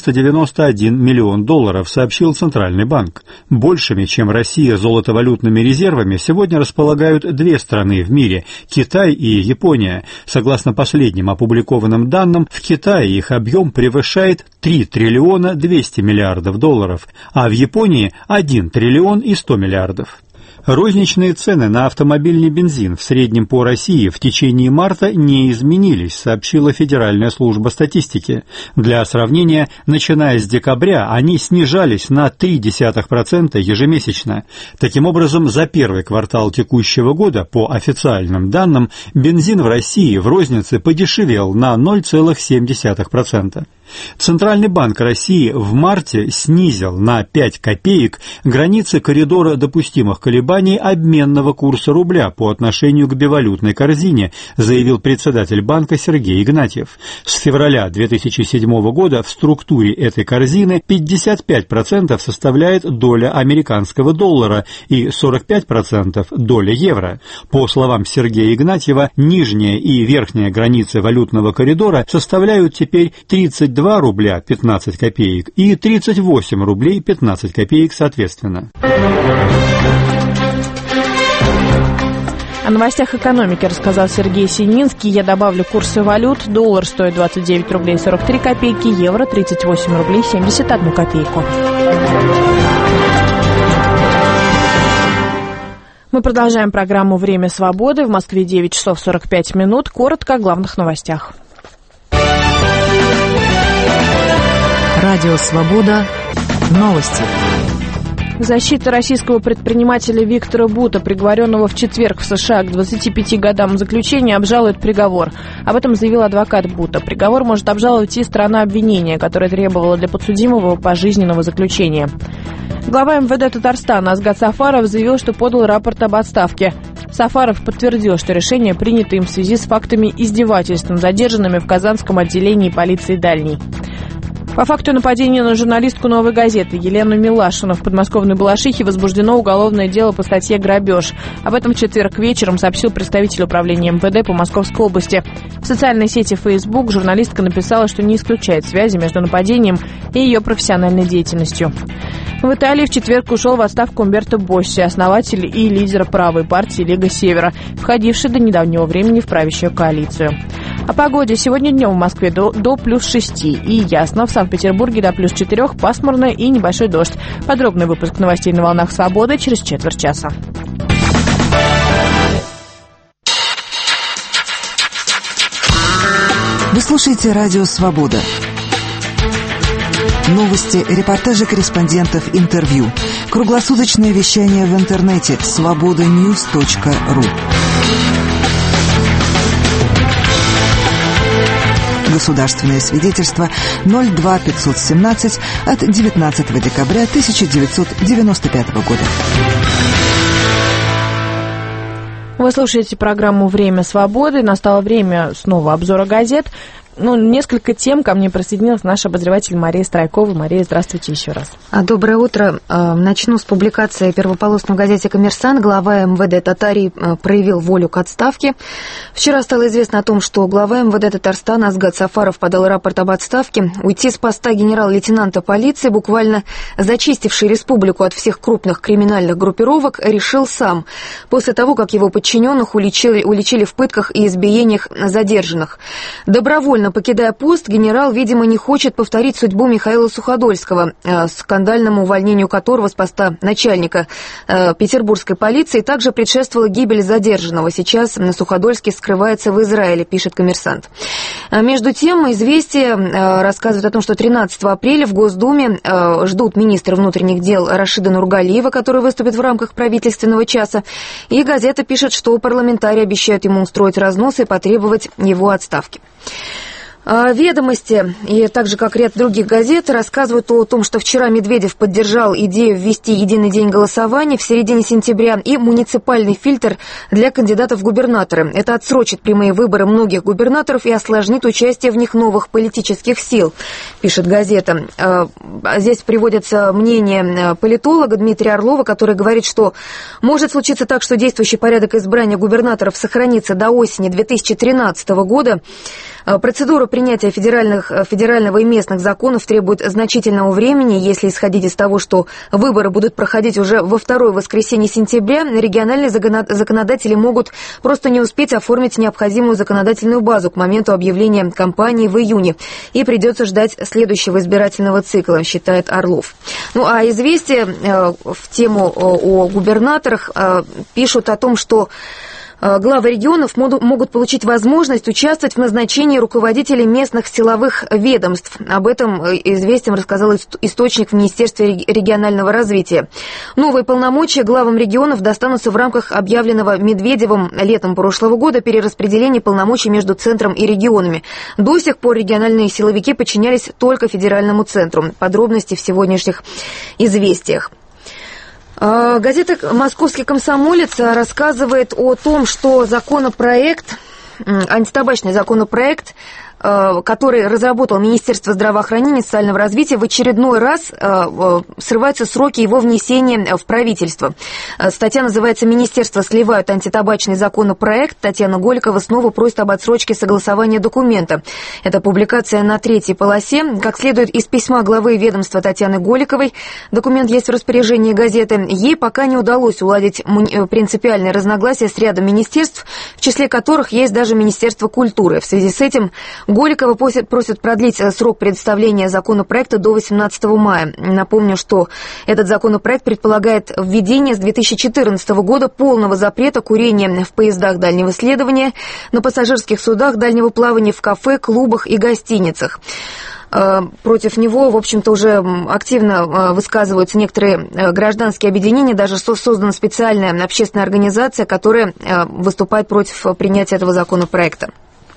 491 миллион долларов, сообщил Центральный банк. Большими, чем Россия, золотовалютными резервами сегодня располагают две страны в мире – Китай и Япония. Согласно последним опубликованным данным, в Китае их объем превышает 3 триллиона 200 миллиардов долларов, а в Японии – 1 триллион и 100 миллиардов. Розничные цены на автомобильный бензин в среднем по России в течение марта не изменились, сообщила Федеральная служба статистики. Для сравнения, начиная с декабря, они снижались на 0,3% ежемесячно. Таким образом, за первый квартал текущего года, по официальным данным, бензин в России в рознице подешевел на 0,7%. Центральный банк России в марте снизил на 5 копеек границы коридора допустимых колебаний обменного курса рубля по отношению к бивалютной корзине, заявил председатель банка Сергей Игнатьев. С февраля 2007 года в структуре этой корзины 55% составляет доля американского доллара и 45% доля евро. По словам Сергея Игнатьева, нижняя и верхняя границы валютного коридора составляют теперь 32 рубля 15 копеек и 38 рублей 15 копеек соответственно. О новостях экономики рассказал Сергей Сининский. Я добавлю курсы валют. Доллар стоит 29 рублей 43 копейки, евро 38 рублей 71 копейку. Мы продолжаем программу «Время свободы». В Москве 9 часов 45 минут. Коротко о главных новостях. Радио «Свобода». Новости. Защита российского предпринимателя Виктора Бута, приговоренного в четверг в США к 25 годам заключения, обжалует приговор. Об этом заявил адвокат Бута. Приговор может обжаловать и сторона обвинения, которая требовала для подсудимого пожизненного заключения. Глава МВД Татарстана Азгат Сафаров заявил, что подал рапорт об отставке. Сафаров подтвердил, что решение принято им в связи с фактами издевательств над задержанными в Казанском отделении полиции «Дальний». По факту нападения на журналистку «Новой газеты» Елену Милашину в подмосковной Балашихе возбуждено уголовное дело по статье «Грабеж». Об этом в четверг вечером сообщил представитель управления МВД по Московской области. В социальной сети Facebook журналистка написала, что не исключает связи между нападением и ее профессиональной деятельностью. В Италии в четверг ушел в отставку Умберто Босси, основатель и лидер правой партии «Лига Севера», входивший до недавнего времени в правящую коалицию. О погоде. Сегодня днем в Москве до плюс 6 и ясно. В Санкт-Петербурге до плюс 4, пасмурно и небольшой дождь. Подробный выпуск новостей на волнах «Свободы» через четверть часа. Вы слушаете радио «Свобода». Новости, репортажи корреспондентов, интервью. Круглосуточное вещание в интернете svobodanews.ru. Государственное свидетельство 02517 от 19 декабря 1995 года. Вы слушаете программу «Время свободы». Настало время снова обзора газет. Несколько тем. Ко мне присоединилась наш обозреватель Мария Страйкова. Мария, здравствуйте еще раз. Доброе утро. Начну с публикации первополосной в газете «Коммерсант». Глава МВД Татарии проявил волю к отставке. Вчера стало известно о том, что глава МВД Татарстана Азгат Сафаров подал рапорт об отставке. Уйти с поста генерал-лейтенанта полиции, буквально зачистивший республику от всех крупных криминальных группировок, решил сам, после того, как его подчиненных уличили в пытках и избиениях задержанных. Добровольно покидая пост, генерал, видимо, не хочет повторить судьбу Михаила Суходольского, скандальному увольнению которого с поста начальника петербургской полиции также предшествовала гибель задержанного. Сейчас Суходольский скрывается в Израиле, пишет «Коммерсант». Между тем, «Известия» рассказывает о том, что 13 апреля в Госдуме ждут министра внутренних дел Рашида Нургалиева, который выступит в рамках правительственного часа. И газета пишет, что парламентарии обещают ему устроить разнос и потребовать его отставки. «Ведомости», и так же, как ряд других газет, рассказывают о том, что вчера Медведев поддержал идею ввести единый день голосования в середине сентября и муниципальный фильтр для кандидатов в губернаторы. Это отсрочит прямые выборы многих губернаторов и осложнит участие в них новых политических сил, пишет газета. Здесь приводится мнение политолога Дмитрия Орлова, который говорит, что может случиться так, что действующий порядок избрания губернаторов сохранится до осени 2013 года. Процедура принятия федерального и местных законов требует значительного времени. Если исходить из того, что выборы будут проходить уже во второе воскресенье сентября, региональные законодатели могут просто не успеть оформить необходимую законодательную базу к моменту объявления кампании в июне. И придется ждать следующего избирательного цикла, считает Орлов. А «Известия» в тему о губернаторах пишут о том, что главы регионов могут получить возможность участвовать в назначении руководителей местных силовых ведомств. Об этом «Известиям» рассказал источник в Министерстве регионального развития. Новые полномочия главам регионов достанутся в рамках объявленного Медведевым летом прошлого года перераспределения полномочий между центром и регионами. До сих пор региональные силовики подчинялись только федеральному центру. Подробности в сегодняшних «Известиях». Газета «Московский комсомолец» рассказывает о том, что антитабачный законопроект, который разработал Министерство здравоохранения и социального развития, в очередной раз срываются сроки его внесения в правительство. Статья называется «Министерство сливают антитабачный законопроект». Татьяна Голикова снова просит об отсрочке согласования документа. Это публикация на 3-й полосе. Как следует из письма главы ведомства Татьяны Голиковой, документ есть в распоряжении газеты, ей пока не удалось уладить принципиальные разногласия с рядом министерств, в числе которых есть даже Министерство культуры. В связи с этим Голикова просит продлить срок предоставления законопроекта до 18 мая. Напомню, что этот законопроект предполагает введение с 2014 года полного запрета курения в поездах дальнего следования, на пассажирских судах дальнего плавания, в кафе, клубах и гостиницах. Против него, в общем-то, уже активно высказываются некоторые гражданские объединения, даже создана специальная общественная организация, которая выступает против принятия этого законопроекта.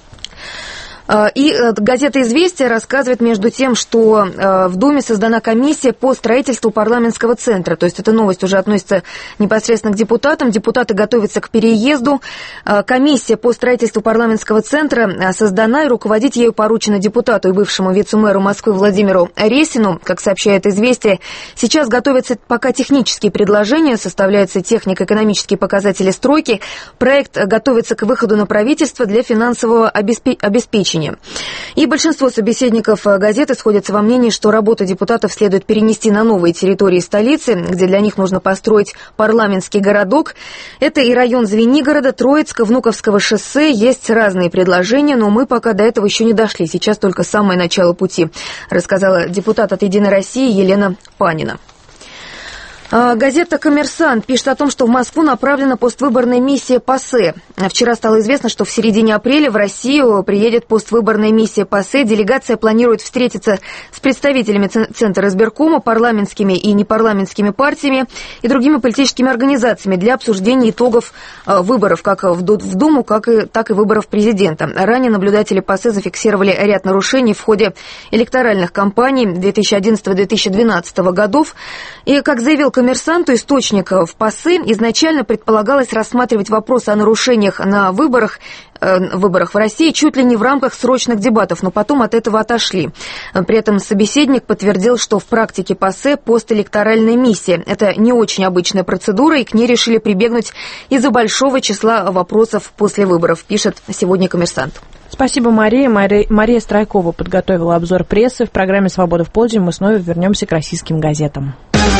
И газета «Известия» рассказывает между тем, что в Думе создана комиссия по строительству парламентского центра. То есть эта новость уже относится непосредственно к депутатам. Депутаты готовятся к переезду. Комиссия по строительству парламентского центра создана, и руководить ею поручено депутату и бывшему вице-мэру Москвы Владимиру Ресину. Как сообщает «Известия», сейчас готовятся пока технические предложения, составляются технико-экономические показатели стройки. Проект готовится к выходу на правительство для финансового обеспечения. И большинство собеседников газеты сходятся во мнении, что работу депутатов следует перенести на новые территории столицы, где для них нужно построить парламентский городок. Это и район Звенигорода, Троицка, Внуковского шоссе. Есть разные предложения, но мы пока до этого еще не дошли. Сейчас только самое начало пути, рассказала депутат от «Единой России» Елена Панина. Газета «Коммерсант» пишет о том, что в Москву направлена поствыборная миссия ПАСЕ. Вчера стало известно, что в середине апреля в Россию приедет поствыборная миссия ПАСЕ. Делегация планирует встретиться с представителями Центра избиркома, парламентскими и непарламентскими партиями и другими политическими организациями для обсуждения итогов выборов как в Думу, так и выборов президента. Ранее наблюдатели ПАСЕ зафиксировали ряд нарушений в ходе электоральных кампаний 2011-2012 годов. И, как заявил «Коммерсанту», источник в ПАСЕ, изначально предполагалось рассматривать вопросы о нарушениях на выборах в России чуть ли не в рамках срочных дебатов, но потом от этого отошли. При этом собеседник подтвердил, что в практике ПАСЕ постэлекторальная миссия. Это не очень обычная процедура, и к ней решили прибегнуть из-за большого числа вопросов после выборов, пишет сегодня «Коммерсант». Спасибо, Мария. Мария Страйкова подготовила обзор прессы. В программе «Свобода в полдень» мы снова вернемся к российским газетам.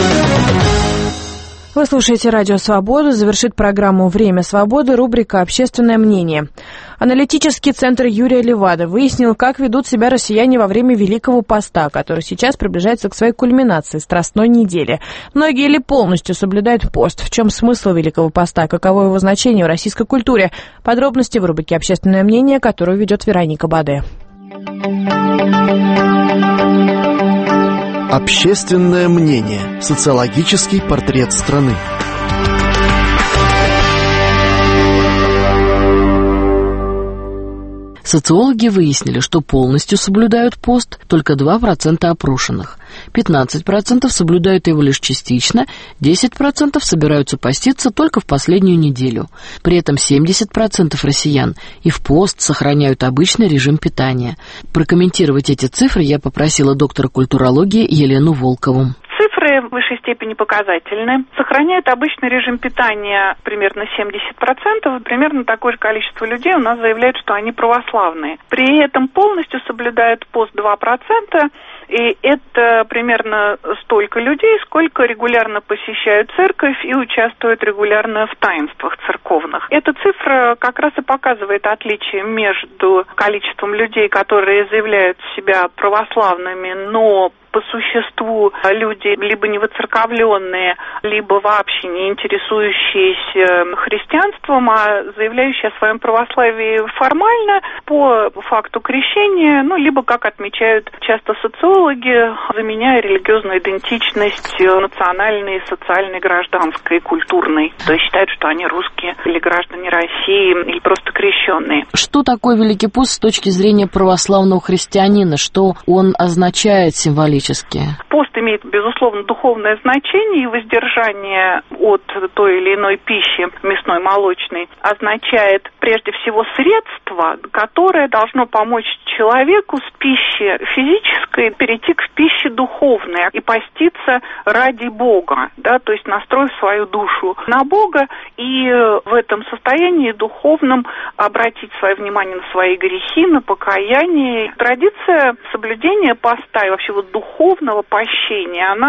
Вы слушаете радио «Свобода». Завершит программу «Время свободы» рубрика «Общественное мнение». Аналитический центр Юрия Левада выяснил, как ведут себя россияне во время Великого Поста, который сейчас приближается к своей кульминации, Страстной недели. Многие ли полностью соблюдают пост? В чем смысл Великого Поста? Каково его значение в российской культуре? Подробности в рубрике «Общественное мнение», которую ведет Вероника Баде. Общественное мнение. Социологический портрет страны. Социологи выяснили, что полностью соблюдают пост только 2% опрошенных. 15% соблюдают его лишь частично, 10% собираются поститься только в последнюю неделю. При этом 70% россиян и в пост сохраняют обычный режим питания. Прокомментировать эти цифры я попросила доктора культурологии Елену Волкову. Цифры в высшей степени показательны. Сохраняют обычный режим питания примерно 70%. Примерно такое же количество людей у нас заявляют, что они православные. При этом полностью соблюдают пост 2%. И это примерно столько людей, сколько регулярно посещают церковь и участвуют регулярно в таинствах церковных. Эта цифра как раз и показывает отличие между количеством людей, которые заявляют себя православными, но по существу люди либо не воцерковленные, либо вообще не интересующиеся христианством, а заявляющие о своем православии формально по факту крещения, либо, как отмечают часто социологи, заменяя религиозную идентичность национальной, социальной, гражданской, культурной. То есть считают, что они русские или граждане России, или просто крещенные. Что такое Великий пост с точки зрения православного христианина? Что он означает символически? Пост имеет, безусловно, духовное значение, и воздержание от той или иной пищи, мясной, молочной, означает прежде всего средство, которое должно помочь человеку с пищи физической перейти к пище духовной и поститься ради Бога, то есть настроив свою душу на Бога и в этом состоянии духовном обратить свое внимание на свои грехи, на покаяние. Традиция соблюдения поста и вообще духовного пощения, она предполагает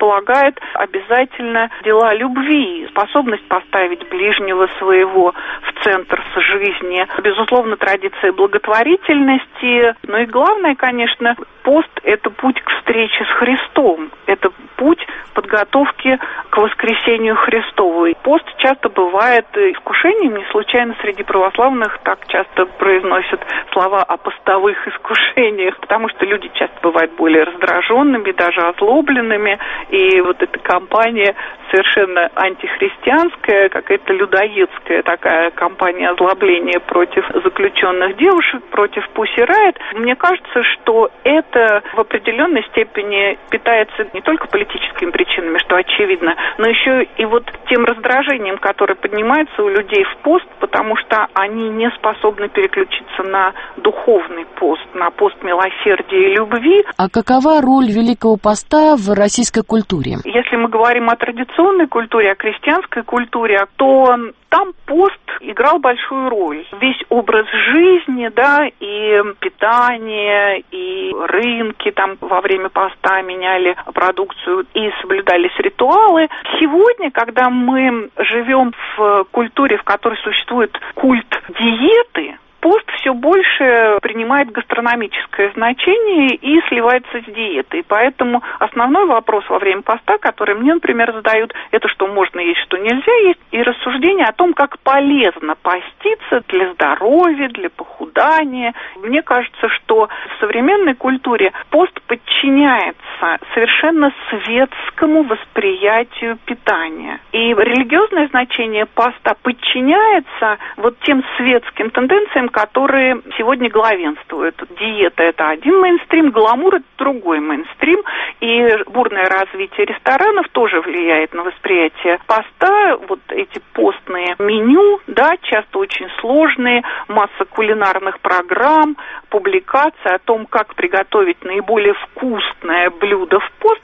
предполагает обязательно дела любви, способность поставить ближнего своего в центр жизни, безусловно, традиция благотворительности, но и главное, конечно, пост – это путь к встрече с Христом, это путь подготовки к воскресению Христову. Пост часто бывает искушением, не случайно среди православных так часто произносят слова о постовых искушениях, потому что люди часто бывают более раздраженными, даже озлобленными, и вот эта кампания совершенно антихристианская, какая-то людоедская такая кампания озлобления против заключенных девушек, против Pussy Riot. Мне кажется, что это в определенной степени питается не только политическими причинами, что очевидно, но еще и вот тем раздражением, которое поднимается у людей в пост, потому что они не способны переключиться на духовный пост, на пост милосердия и любви. А какова роль Великого Поста в российской культуре? Если мы говорим о традиционной культуре, о крестьянской культуре, то там пост играл большую роль. Весь образ жизни, да, и питание, и рынки там во время поста меняли продукцию и соблюдались ритуалы. Сегодня, когда мы живем в культуре, в которой существует культ диеты, пост все больше принимает гастрономическое значение и сливается с диетой. Поэтому основной вопрос во время поста, который мне, например, задают, это что можно есть, что нельзя есть, и рассуждение о том, как полезно поститься для здоровья, для похудания. Мне кажется, что в современной культуре пост подчиняется совершенно светскому восприятию питания. И религиозное значение поста подчиняется вот тем светским тенденциям, которые сегодня главенствуют. Диета – это один мейнстрим, гламур – это другой мейнстрим, и бурное развитие ресторанов тоже влияет на восприятие поста. Вот эти постные меню, да, часто очень сложные, масса кулинарных программ, публикаций о том, как приготовить наиболее вкусное блюдо в пост,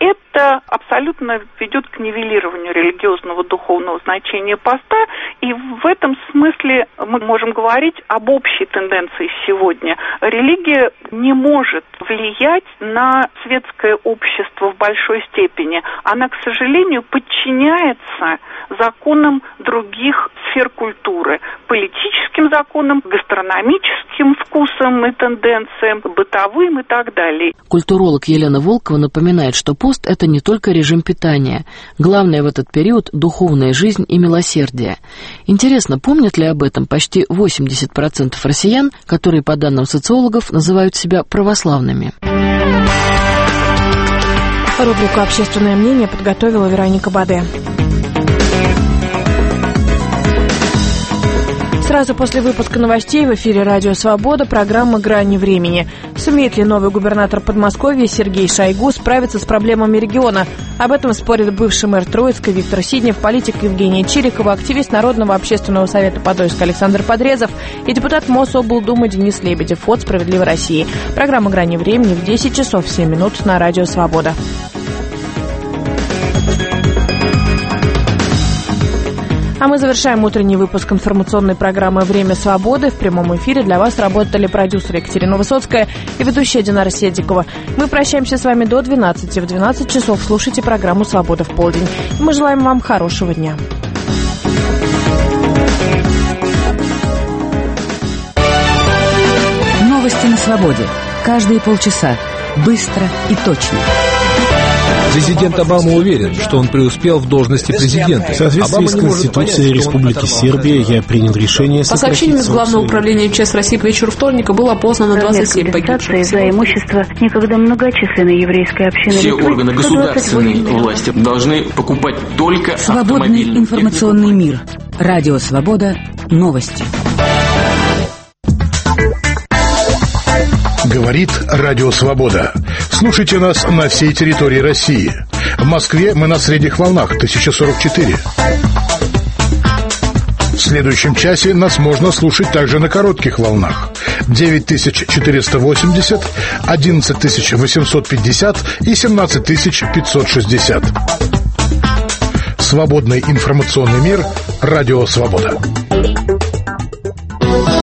это абсолютно ведет к нивелированию религиозного духовного значения поста, и в этом смысле мы можем говорить об общей тенденции сегодня. Религия не может влиять на светское общество в большой степени. Она, к сожалению, подчиняется законам других сфер культуры, политическим законам, гастрономическим вкусам и тенденциям, бытовым и так далее. Культуролог Елена Волкова напоминает, что пост – это не только режим питания. Главное в этот период – духовная жизнь и милосердие. Интересно, помнят ли об этом почти 80% россиян, которые, по данным социологов, называют себя православными? Рубрику «Общественное мнение» подготовила Вероника Баде. Сразу после выпуска новостей в эфире «Радио Свобода» программа «Грани времени». Сумеет ли новый губернатор Подмосковья Сергей Шойгу справиться с проблемами региона? Об этом спорит бывший мэр Троицка Виктор Сиднев, политик Евгения Чирикова, активист Народного общественного совета Подольска Александр Подрезов и депутат Мособлдумы Денис Лебедев от «Справедливой России». Программа «Грани времени» в 10 часов 7 минут на «Радио Свобода». А мы завершаем утренний выпуск информационной программы «Время свободы». В прямом эфире для вас работали продюсер Екатерина Высоцкая и ведущая Динара Седикова. Мы прощаемся с вами до 12. В 12 часов слушайте программу «Свобода в полдень». И мы желаем вам хорошего дня. Новости на свободе. Каждые полчаса. Быстро и точно. Президент Обама уверен, что он преуспел в должности президента. В соответствии с Конституцией Республики Сербия я принял решение сократить. По сообщениям из Главного управления ЧС России к вечеру вторника было опознано 27 погибших. За имущество некогда многочисленной еврейской общины. Все органы государственной власти должны покупать только свободный информационный мир. Радио Свобода. Новости. Говорит Радио Свобода. Слушайте нас на всей территории России. В Москве мы на средних волнах 1044. В следующем часе нас можно слушать также на коротких волнах 9480, 11850 и 17560. Свободный информационный мир. Радио Свобода.